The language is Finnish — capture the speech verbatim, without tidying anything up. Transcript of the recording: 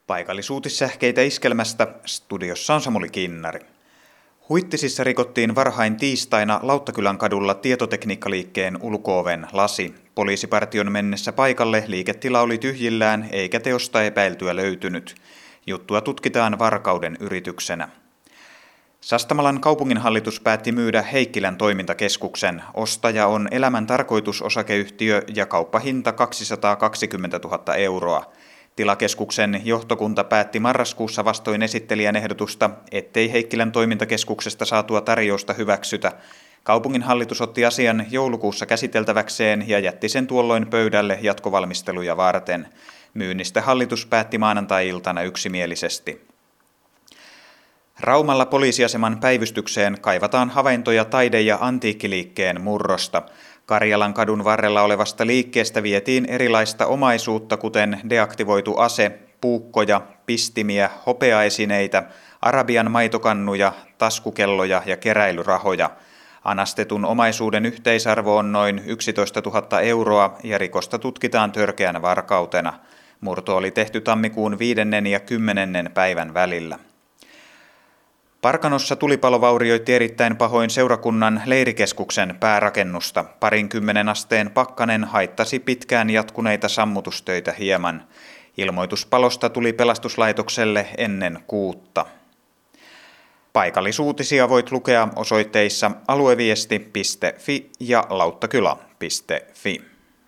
Paikallisuutissähkeitä Iskelmästä, studiossa on Samuli Kinnari. Huittisissa rikottiin varhain tiistaina Lauttakylän kadulla tietotekniikkaliikkeen ulko-oven lasi. Poliisipartion mennessä paikalle liiketila oli tyhjillään eikä teosta epäiltyä löytynyt. Juttua tutkitaan varkauden yrityksenä. Sastamalan kaupunginhallitus päätti myydä Heikkilän toimintakeskuksen. Ostaja on Elämän tarkoitus-osakeyhtiö ja kauppahinta kaksisataakaksikymmentätuhatta euroa. Tilakeskuksen johtokunta päätti marraskuussa vastoin esittelijän ehdotusta, ettei Heikkilän toimintakeskuksesta saatua tarjousta hyväksytä. Kaupunginhallitus otti asian joulukuussa käsiteltäväkseen ja jätti sen tuolloin pöydälle jatkovalmisteluja varten. Myynnistä hallitus päätti maanantai-iltana yksimielisesti. Raumalla poliisiaseman päivystykseen kaivataan havaintoja taide- ja antiikkiliikkeen murrosta. Karjalan kadun varrella olevasta liikkeestä vietiin erilaista omaisuutta, kuten deaktivoitu ase, puukkoja, pistimiä, hopeaesineitä, arabian maitokannuja, taskukelloja ja keräilyrahoja. Anastetun omaisuuden yhteisarvo on noin yksitoistatuhatta euroa ja rikosta tutkitaan törkeänä varkautena. Murto oli tehty tammikuun viidennen ja kymmenennen päivän välillä. Parkanossa tulipalo vaurioitti erittäin pahoin seurakunnan leirikeskuksen päärakennusta. Parinkymmenen asteen pakkanen haittasi pitkään jatkuneita sammutustöitä hieman. Ilmoitus palosta tuli pelastuslaitokselle ennen kuutta. Paikallisuutisia voit lukea osoitteissa alueviesti piste fi ja lauttakylä piste fi.